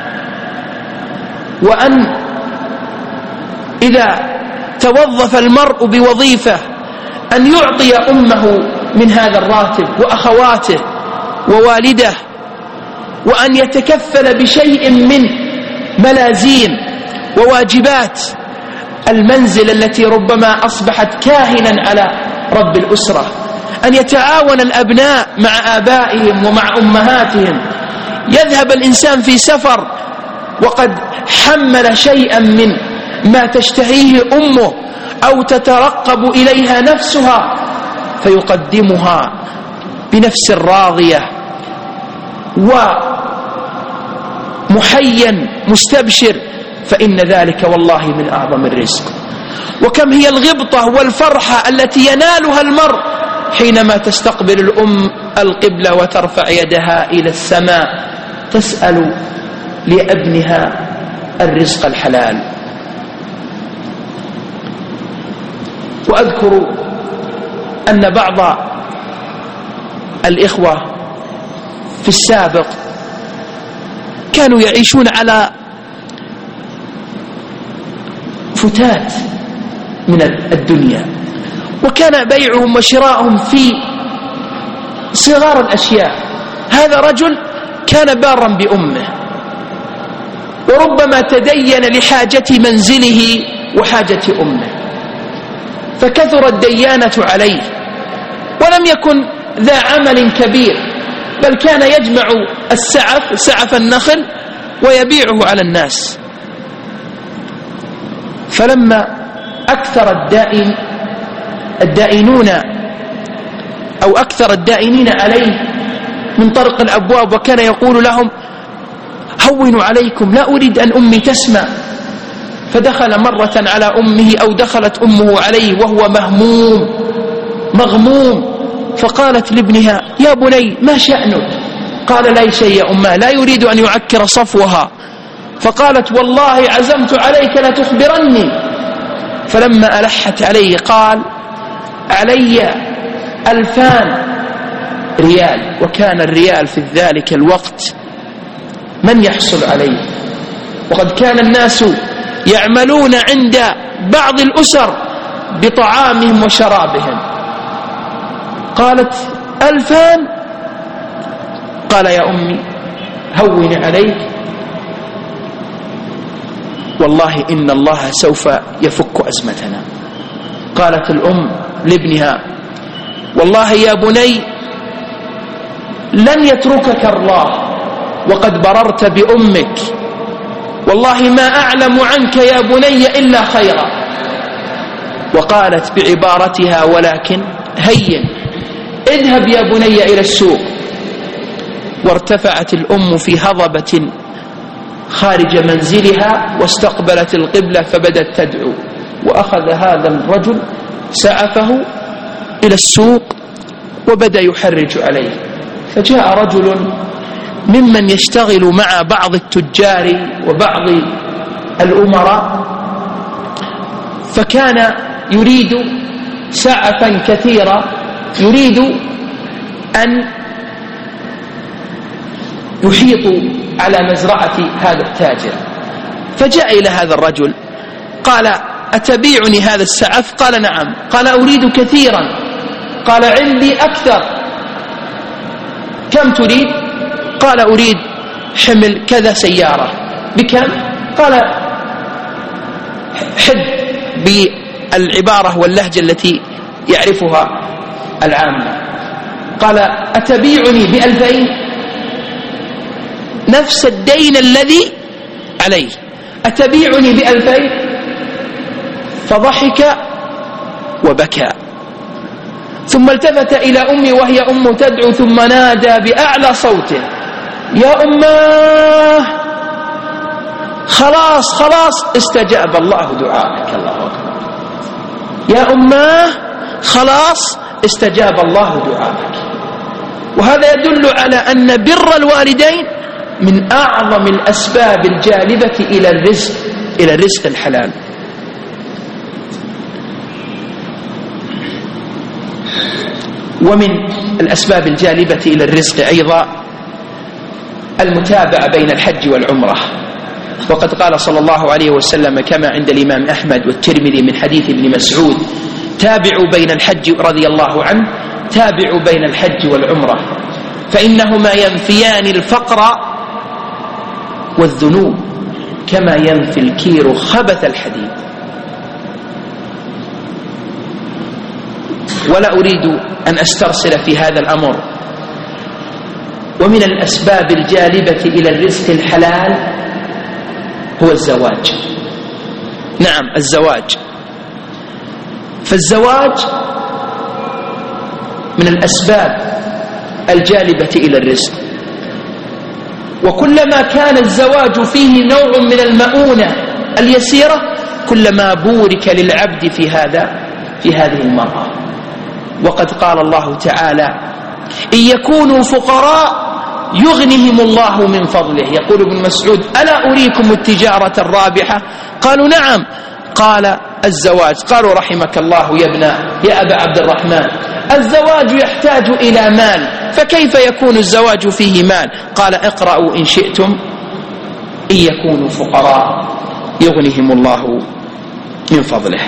وأن إذا توظف المرء بوظيفة أن يعطي أمه من هذا الراتب وأخواته ووالده، وأن يتكفل بشيء من ملازين وواجبات المنزل التي ربما أصبحت كاهنا على رب الأسرة، أن يتعاون الأبناء مع آبائهم ومع أمهاتهم يذهب الإنسان في سفر وقد حمل شيئا من ما تشتهيه أمه أو تترقب إليها نفسها فيقدمها بنفس راضية ومحيا مستبشر، فإن ذلك والله من أعظم الرزق. وكم هي الغبطة والفرحة التي ينالها المرء حينما تستقبل الأم القبلة وترفع يدها إلى السماء تسأل لابنها الرزق الحلال. وأذكر أن بعض الإخوة في السابق كانوا يعيشون على فتات من الدنيا، وكان بيعهم وشراءهم في صغار الأشياء. هذا رجل كان بارا بأمه وربما تدين لحاجة منزله وحاجة أمه، فكثرت ديانة عليه ولم يكن ذا عمل كبير، بل كان يجمع السعف سعف النخل ويبيعه على الناس. فلما أكثر الدائن الدائنون أو أكثر الدائنين عليه من طرق الأبواب وكان يقول لهم هونوا عليكم لا أريد أن أمي تسمع، فدخل مرة على أمه أو دخلت أمه عليه وهو مهموم مغموم، فقالت لابنها يا بني ما شأنك؟ قال لا شيء يا أمه، لا يريد أن يعكر صفوها. فقالت والله عزمت عليك لتخبرني. فلما ألحت عليه قال علي ألفان ريال، وكان الريال في ذلك الوقت من يحصل عليه، وقد كان الناس يعملون عند بعض الأسر بطعامهم وشرابهم. قالت ألفان؟ قال يا أمي هون عليك، والله إن الله سوف يفك أزمتنا. قالت الأم لابنها والله يا بني لن يتركك الله وقد بررت بأمك، والله ما أعلم عنك يا بني إلا خيرا. وقالت بعبارتها ولكن هين اذهب يا بني إلى السوق. وارتفعت الأم في هضبة خارج منزلها واستقبلت القبلة فبدت تدعو، وأخذ هذا الرجل سعفه إلى السوق وبدأ يحرج عليه. فجاء رجل ممن يشتغل مع بعض التجار وبعض الأمراء فكان يريد سعفا كثيرا، يريد أن يحيط على مزرعة هذا التاجر. فجاء إلى هذا الرجل قال أتبيعني هذا السعف؟ قال نعم. قال أريد كثيرا. قال عندي أكثر. كم تريد؟ قال أريد حمل كذا سيارة. بكم؟ قال حد بالعبارة واللهجة التي يعرفها العامة. قال أتبيعني بألفين؟ نفس الدين الذي عليه، أتبيعني بألفين؟ فضحك وبكى، ثم التفت إلى أمي وهي أم تدعو، ثم نادى بأعلى صوته يا أماه خلاص خلاص استجاب الله دعاءك. الله أكبر. يا أماه خلاص استجاب الله دعاءك. وهذا يدل على أن بر الوالدين من أعظم الأسباب الجالبة إلى الرزق إلى الرزق الحلال. ومن الأسباب الجالبة إلى الرزق أيضا المتابعة بين الحج والعمرة. وقد قال صلى الله عليه وسلم كما عند الإمام أحمد والترمذي من حديث ابن مسعود تابعوا بين الحج رضي الله عنه تابعوا بين الحج والعمرة فإنهما ينفيان الفقر والذنوب كما ينفي الكير خبث الحديد. ولا أريد أن أسترسل في هذا الأمر، ومن الأسباب الجالبة إلى الرزق الحلال هو الزواج. نعم الزواج، فالزواج من الأسباب الجالبة إلى الرزق، وكلما كان الزواج فيه نوع من المؤونة اليسيرة كلما بورك للعبد في هذا في هذه المرأة. وقد قال الله تعالى: إن يكونوا فقراء يغنهم الله من فضله. يقول ابن مسعود: ألا أريكم التجارة الرابحة؟ قالوا: نعم. قال: الزواج. قالوا: رحمك الله يا ابن يا أبا عبد الرحمن، الزواج يحتاج إلى مال، فكيف يكون الزواج فيه مال؟ قال: اقرأوا إن شئتم: إن يكونوا فقراء يغنهم الله من فضله.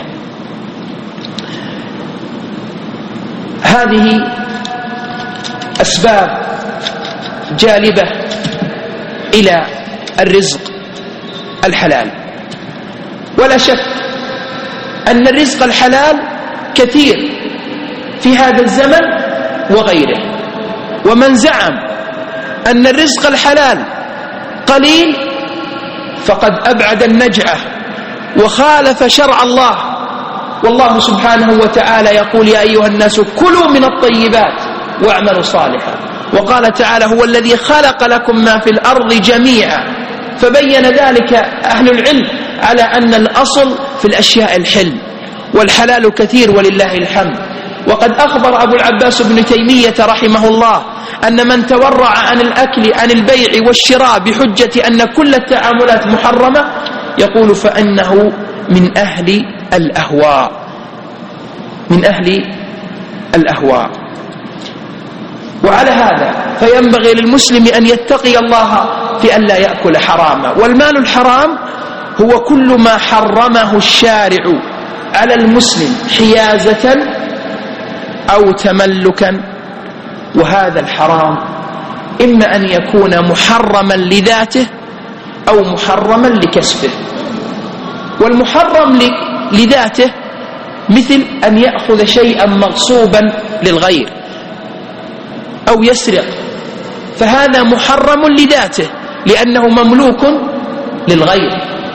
هذه أسباب جالبة إلى الرزق الحلال، ولا شك أن الرزق الحلال كثير في هذا الزمن وغيره. ومن زعم أن الرزق الحلال قليل فقد أبعد النجعة وخالف شرع الله. والله سبحانه وتعالى يقول: يا أيها الناس كلوا من الطيبات واعملوا صالحا. وقال تعالى: هو الذي خلق لكم ما في الأرض جميعا. فبين ذلك أهل العلم على أن الأصل في الأشياء الحلم، والحلال كثير ولله الحمد. وقد أخبر أبو العباس بن تيمية رحمه الله أن من تورع عن الأكل عن البيع والشراء بحجة أن كل التعاملات محرمة يقول فإنه من أهل الأهواء من أهل الأهواء. وعلى هذا فينبغي للمسلم أن يتقي الله في أن لا يأكل حراما. والمال الحرام هو كل ما حرمه الشارع على المسلم حيازة أو تملكا، وهذا الحرام إما أن يكون محرما لذاته أو محرما لكسبه. والمحرم لذاته مثل أن يأخذ شيئا مغصوبا للغير أو يسرق، فهذا محرم لذاته لأنه مملوك للغير.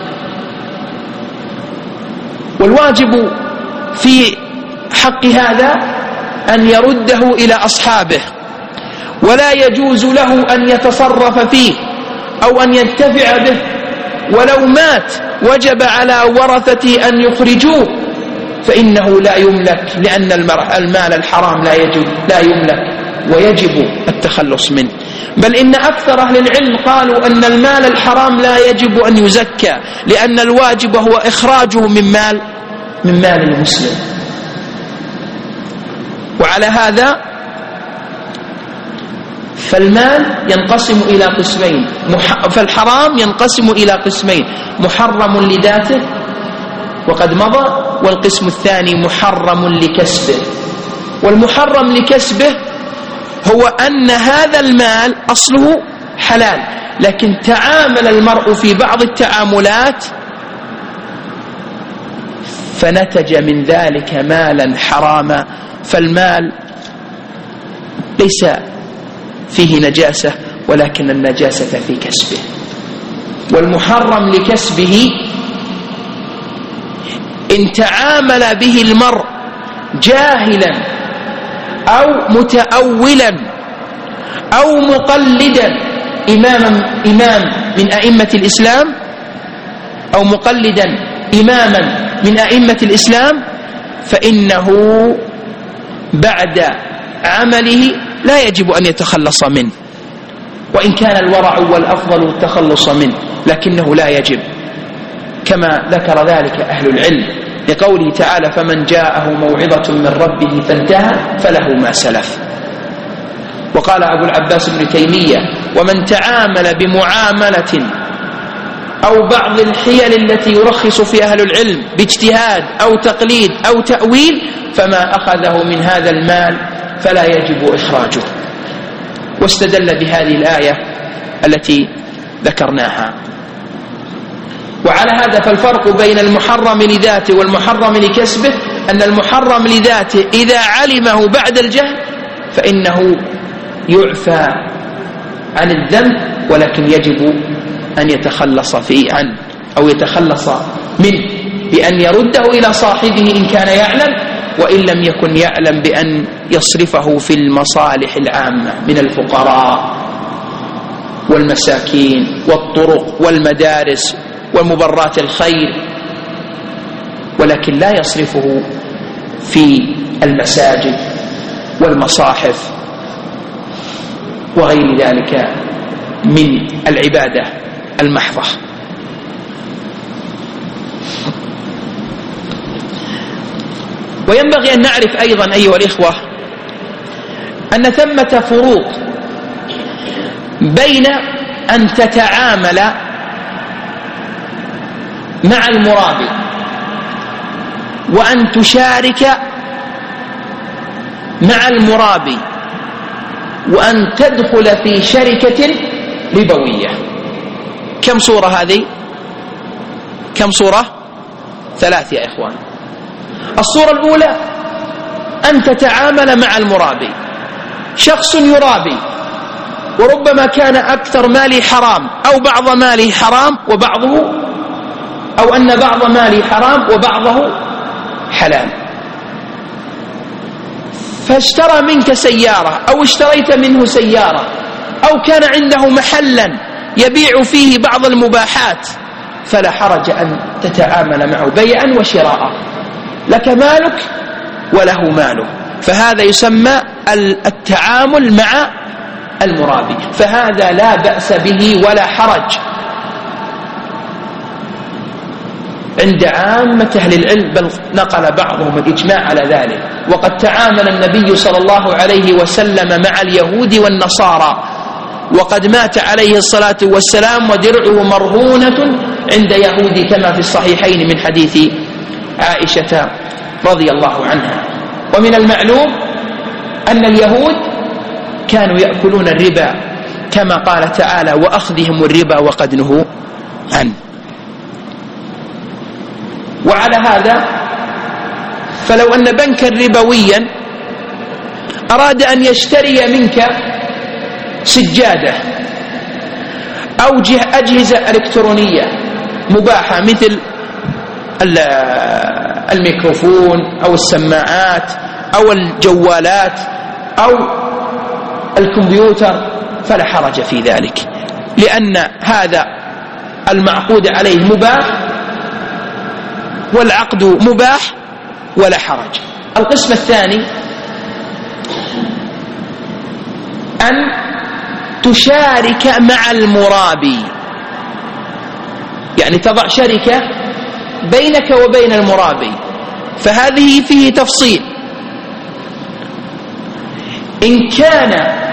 والواجب في حق هذا أن يرده إلى أصحابه، ولا يجوز له أن يتصرف فيه أو أن ينتفع به. ولو مات وجب على ورثته أن يخرجوه، فإنه لا يملك، لأن المال الحرام لا يجب لا يملك ويجب التخلص منه. بل إن أكثر أهل العلم قالوا أن المال الحرام لا يجب أن يزكى، لأن الواجب هو إخراجه من مال من مال المسلم. وعلى هذا فالمال ينقسم إلى قسمين، فالحرام ينقسم إلى قسمين: محرم لذاته وقد مضى، والقسم الثاني محرم لكسبه. والمحرم لكسبه هو أن هذا المال أصله حلال، لكن تعامل المرء في بعض التعاملات فنتج من ذلك مالا حراما، فالمال ليس فيه نجاسة ولكن النجاسة في كسبه. والمحرم لكسبه إن تعامل به المرء جاهلا أو متأولا أو مقلدا إماما إمام من أئمة الإسلام أو مقلدا إماما من أئمة الإسلام، فإنه بعد عمله لا يجب أن يتخلص منه، وإن كان الورع والأفضل التخلص منه، لكنه لا يجب، كما ذكر ذلك أهل العلم لقوله تعالى: فمن جاءه موعظة من ربه فانتهى فله ما سلف. وقال أبو العباس بن تيمية: ومن تعامل بمعاملة أو بعض الحيل التي يرخص في أهل العلم باجتهاد أو تقليد أو تأويل فما أخذه من هذا المال فلا يجب إخراجه. واستدل بهذه الآية التي ذكرناها. وعلى هذا فالفرق بين المحرم لذاته والمحرم لكسبه أن المحرم لذاته إذا علمه بعد الجهل فإنه يعفى عن الذنب، ولكن يجب أن يتخلص فيه عنه أو يتخلص منه بأن يرده إلى صاحبه إن كان يعلم، وإن لم يكن يعلم بأن يصرفه في المصالح العامة من الفقراء والمساكين والطرق والمدارس والمبرات الخير، ولكن لا يصرفه في المساجد والمصاحف وغير ذلك من العبادة المحضة. وينبغي أن نعرف أيضا أيها الإخوة أن ثمة فروق بين أن تتعامل مع المرابي وأن تشارك مع المرابي وأن تدخل في شركة ربوية. كم صورة هذه؟ كم صورة؟ ثلاث يا إخوان. الصورة الأولى أن تتعامل مع المرابي، شخص يرابي وربما كان أكثر ماله حرام أو بعض ماله حرام وبعضه، أو أن بعض ماله حرام وبعضه حلال، فاشترى منك سيارة أو اشتريت منه سيارة أو كان عنده محلا يبيع فيه بعض المباحات، فلا حرج أن تتعامل معه بيعا وشراء، لك مالك وله ماله، فهذا يسمى التعامل مع المرابي، فهذا لا بأس به ولا حرج عند عامة أهل العلم، بل نقل بعضهم الإجماع على ذلك. وقد تعامل النبي صلى الله عليه وسلم مع اليهود والنصارى، وقد مات عليه الصلاة والسلام ودرعه مرهونة عند يهودي كما في الصحيحين من حديث عائشة رضي الله عنها. ومن المعلوم أن اليهود كانوا يأكلون الربا كما قال تعالى وأخذهم الربا وقد نهوا عنه. وعلى هذا فلو أن بنكا ربويا أراد أن يشتري منك سجادة أو أجهزة إلكترونية مباحة مثل الميكروفون أو السماعات أو الجوالات أو الكمبيوتر، فلا حرج في ذلك، لأن هذا المعقود عليه مباح والعقد مباح ولا حرج. القسم الثاني أن تشارك مع المرابي، يعني تضع شركة بينك وبين المرابي، فهذه فيه تفصيل. إن كان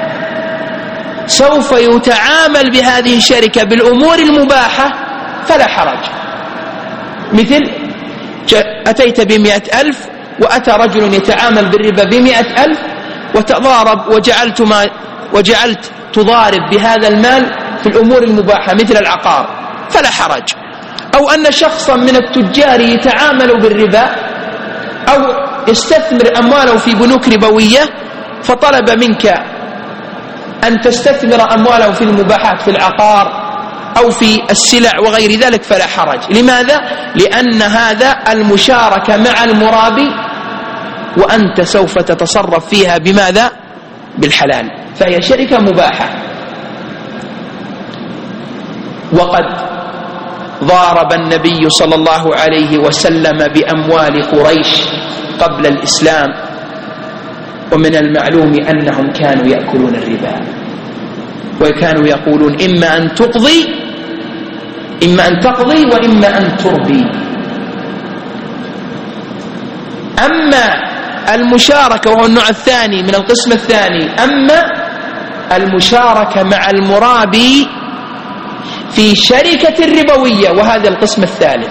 سوف يتعامل بهذه الشركة بالأمور المباحة فلا حرج، مثل أتيت بمئة ألف وأتى رجل يتعامل بالربا بمئة ألف وتضارب وجعلت, ما وجعلت تضارب بهذا المال في الأمور المباحة مثل العقار فلا حرج. أو أن شخصا من التجار يتعامل بالربا أو يستثمر أمواله في بنوك ربوية فطلب منك أن تستثمر أمواله في المباحات في العقار أو في السلع وغير ذلك فلا حرج. لماذا؟ لأن هذا المشاركة مع المرابي وأنت سوف تتصرف فيها بماذا؟ بالحلال، فهي شركة مباحة. وقد ضارب النبي صلى الله عليه وسلم بأموال قريش قبل الإسلام، ومن المعلوم أنهم كانوا يأكلون الربا وكانوا يقولون إما أن تقضي إما أن تقضي وإما أن تربي. أما المشاركة وهو النوع الثاني من القسم الثاني، أما المشاركة مع المرابي في شركة ربوية، وهذا القسم الثالث،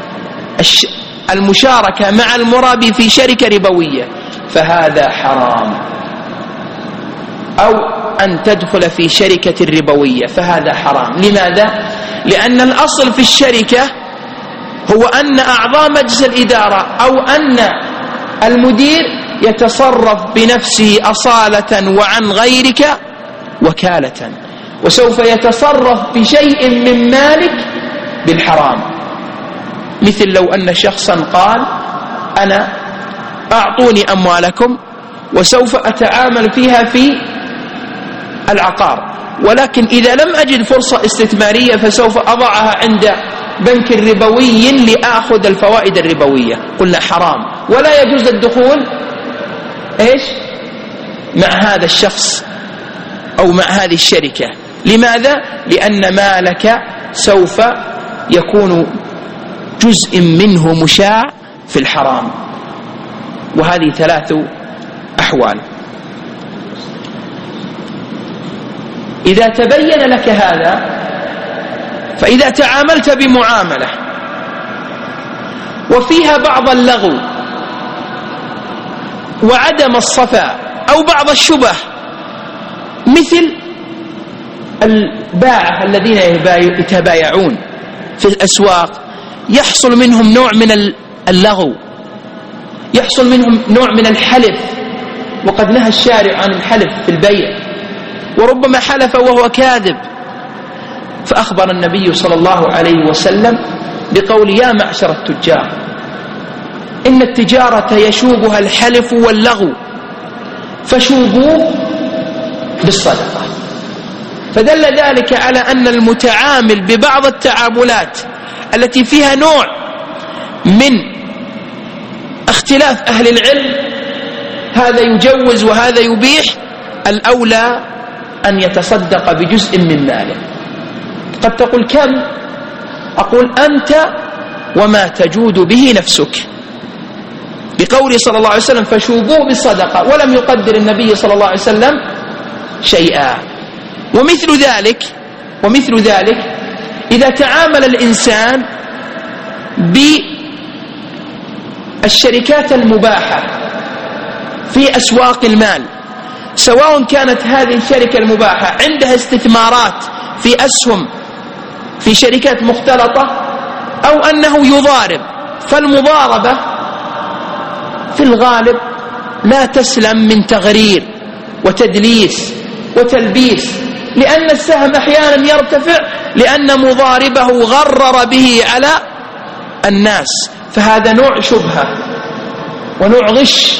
المشاركة مع المرابي في شركة ربوية، فهذا حرام. أو أن تدخل في شركة ربوية فهذا حرام. لماذا؟ لأن الأصل في الشركة هو أن أعضاء مجلس الإدارة أو أن المدير يتصرف بنفسه أصالة وعن غيرك وكالة، وسوف يتصرف بشيء من مالك بالحرام. مثل لو أن شخصا قال أنا أعطوني أموالكم وسوف أتعامل فيها في العقار، ولكن إذا لم أجد فرصة استثمارية فسوف أضعها عند بنك ربوي لأخذ الفوائد الربوية، قلنا حرام، ولا يجوز الدخول إيش مع هذا الشخص أو مع هذه الشركة. لماذا؟ لأن مالك سوف يكون جزء منه مشاع في الحرام. وهذه ثلاث أحوال. إذا تبين لك هذا، فإذا تعاملت بمعاملة وفيها بعض اللغو وعدم الصفاء أو بعض الشبه، مثل الباعة الذين يتبايعون في الأسواق يحصل منهم نوع من اللغو، يحصل منهم نوع من الحلف، وقد نهى الشارع عن الحلف في البيع، وربما حلف وهو كاذب. فأخبر النبي صلى الله عليه وسلم بقول يا معشر التجار إن التجارة يشوبها الحلف واللغو فشوبوه بالصدقة. فدل ذلك على أن المتعامل ببعض التعاملات التي فيها نوع من اختلاف أهل العلم، هذا يجوز وهذا يبيح، الأولى أن يتصدق بجزء من ماله. قد تقول كم؟ أقول أنت وما تجود به نفسك، بقول صلى الله عليه وسلم فشوبوه بالصدقة، ولم يقدر النبي صلى الله عليه وسلم شيئا. ومثل ذلك ومثل ذلك إذا تعامل الإنسان بالشركات المباحة في أسواق المال، سواء كانت هذه الشركة المباحة عندها استثمارات في أسهم في شركات مختلطة أو أنه يضارب، فالمضاربة في الغالب لا تسلم من تغرير وتدليس وتلبيس، لأن السهم أحيانا يرتفع لأن مضاربه غرر به على الناس، فهذا نوع شبهة ونوع غش،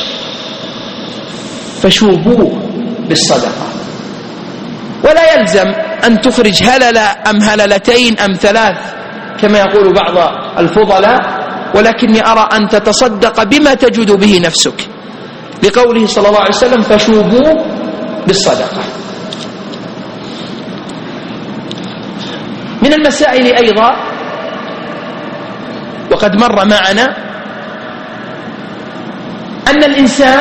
فشوبوه بالصدقة. ولا يلزم أن تخرج هللة أم هللتين أم ثلاث كما يقول بعض الفضلاء، ولكني أرى أن تتصدق بما تجد به نفسك، لقوله صلى الله عليه وسلم فشوبوه بالصدقة. من المسائل أيضا وقد مر معنا أن الإنسان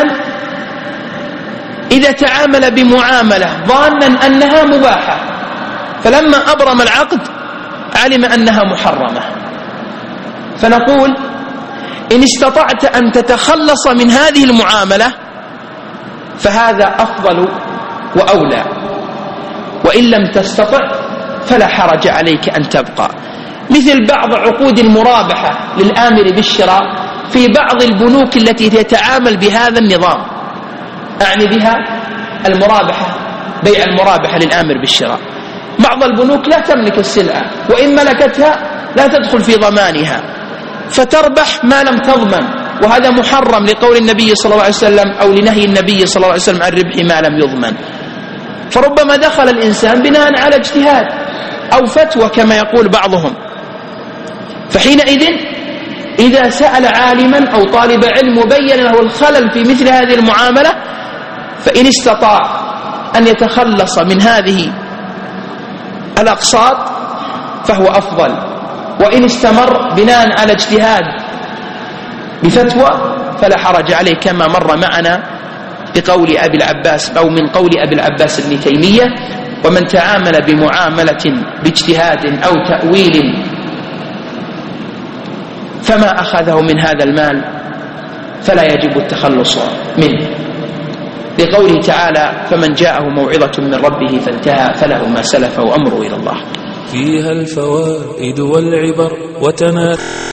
إذا تعامل بمعاملة ظانا أنها مباحة، فلما أبرم العقد علم أنها محرمة، فنقول إن استطعت أن تتخلص من هذه المعاملة فهذا أفضل وأولى، وإن لم تستطع فلا حرج عليك أن تبقى. مثل بعض عقود المرابحة للآمر بالشراء في بعض البنوك التي تتعامل بهذا النظام، أعني بها المرابحة، بيع المرابحة للآمر بالشراء. بعض البنوك لا تملك السلعة، وإن ملكتها لا تدخل في ضمانها، فتربح ما لم تضمن، وهذا محرم لقول النبي صلى الله عليه وسلم أو لنهي النبي صلى الله عليه وسلم عن ربح ما لم يضمن. فربما دخل الإنسان بناء على اجتهاد أو فتوى كما يقول بعضهم، فحينئذ إذا سأل عالما أو طالب علم وبين له الخلل في مثل هذه المعاملة، فإن استطاع أن يتخلص من هذه الأقساط فهو أفضل، وإن استمر بناء على اجتهاد بفتوى فلا حرج عليه، كما مر معنا بقول أبي العباس أو من قول أبي العباس ابن تيمية ومن تعامل بمعاملة باجتهاد أو تأويل فما أخذه من هذا المال فلا يجب التخلص منه، لقوله تعالى فمن جاءه موعظة من ربه فانتهى فله ما سلف وأمره إلى الله. فيها الفوائد والعبر وتناثر